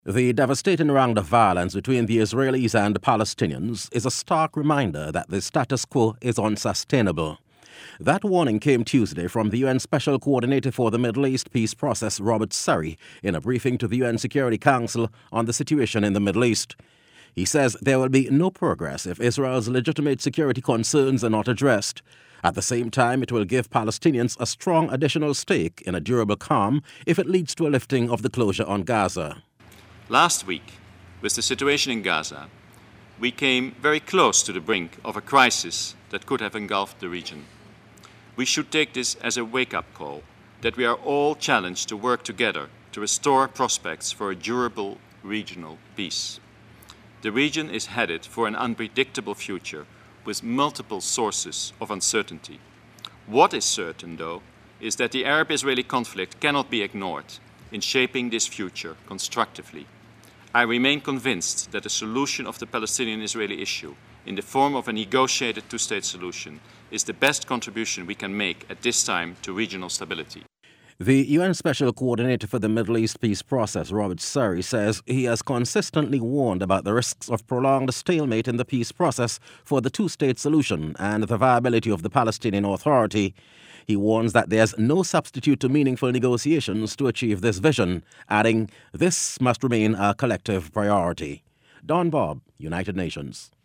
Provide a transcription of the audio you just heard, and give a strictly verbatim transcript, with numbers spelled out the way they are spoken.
The devastating round of violence between the Israelis and the Palestinians is a stark reminder that the status quo is unsustainable. That warning came Tuesday from the U N Special Coordinator for the Middle East Peace Process, Robert Serry, in a briefing to the U N Security Council on the situation in the Middle East. He says there will be no progress if Israel's legitimate security concerns are not addressed. At the same time, it will give Palestinians a strong additional stake in a durable calm if it leads to a lifting of the closure on Gaza. Last week, with the situation in Gaza, we came very close to the brink of a crisis that could have engulfed the region. We should take this as a wake-up call that we are all challenged to work together to restore prospects for a durable regional peace. The region is headed for an unpredictable future with multiple sources of uncertainty. What is certain, though, is that the Arab-Israeli conflict cannot be ignored in shaping this future constructively. I remain convinced that the solution of the Palestinian-Israeli issue in the form of a negotiated two-state solution is the best contribution we can make at this time to regional stability. The U N Special Coordinator for the Middle East Peace Process, Robert Serry, says he has consistently warned about the risks of prolonged stalemate in the peace process for the two-state solution and the viability of the Palestinian Authority. He warns that there's no substitute to meaningful negotiations to achieve this vision, adding, "This must remain a collective priority." Don Bob, United Nations.